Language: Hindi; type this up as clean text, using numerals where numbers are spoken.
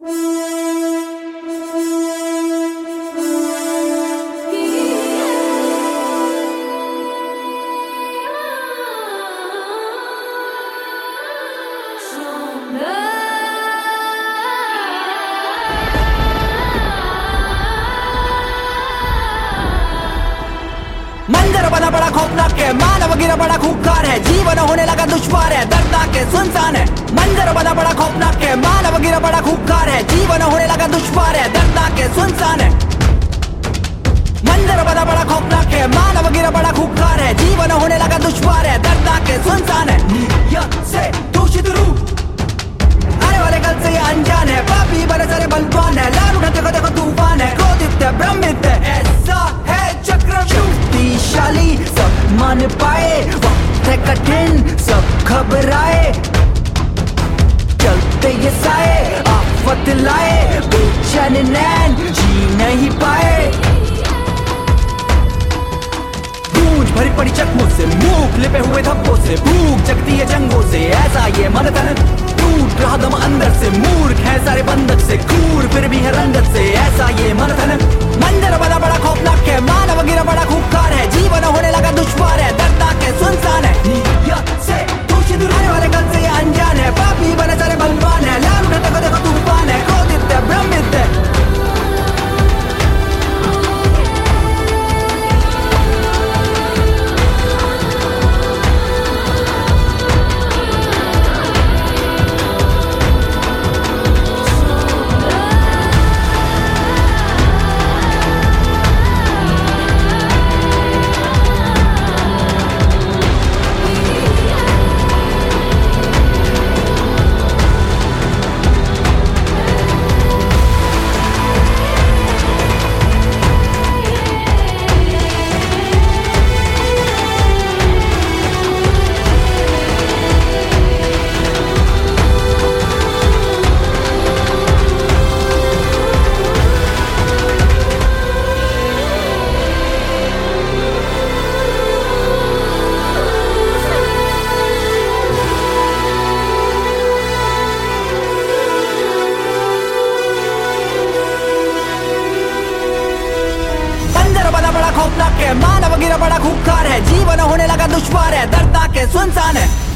मंजर बना बड़ा खौफनाक है, मानव गिरा बड़ा खूंखार है, जीवन होने लगा दुश्वार है, दर्दनाक है, सुनसान है। मंजर बना बड़ा खौफनाक है, मानव गिरा बड़ा खूंखार है, जीवन होने लगा दुश्वार है, दर्दनाक है, सुनसान है। मंजर बना बड़ा खौफनाक है, मानव गिरा बड़ा खूंखार है, जीवन होने लगा दुश्वार है, दर्दनाक है, सुनसान है। से दूषित रूप आने वाले कल से ये अनजान है, पापी बड़े सारे बलवान है, लाल उठा देखो देखो तूफान है, क्रोधित है, भ्रमित है, ऐसा है चक्रव्यूह। शक्तिशाली सब मान पाए, वक्त है कठिन सब घबराए, चलते ये साए आफत लाए, बेचैन नैन जी नहीं पाए। गूंज भरी पड़ी चकमों से, मूक लिपे हुए धब्बों से, भूख जगती है जंगों से, ऐसा ये मन तन टूट रहा दम अंदर से, मूर्ख है सारे बंधक से, क्रूर फिर भी है रंगत से, ऐसा ये मन तन। मंजर बना बड़ा खौफनाक है, मानव गिरा बड़ा खूंखार है, जीवन होने लगा दुश्वार है, दर्दनाक है, सुनसान है। से दूषित आने वाले कल से ये अनजान है, पापी बने सारे बलवान है, लाल उठा देखो देखो तूफान है, क्रोधित है, भ्रमित है। खौफनाक है, मानव गिरा बड़ा खूंखार है, जीवन होने लगा दुश्वार है, दर्दनाक है, सुनसान है।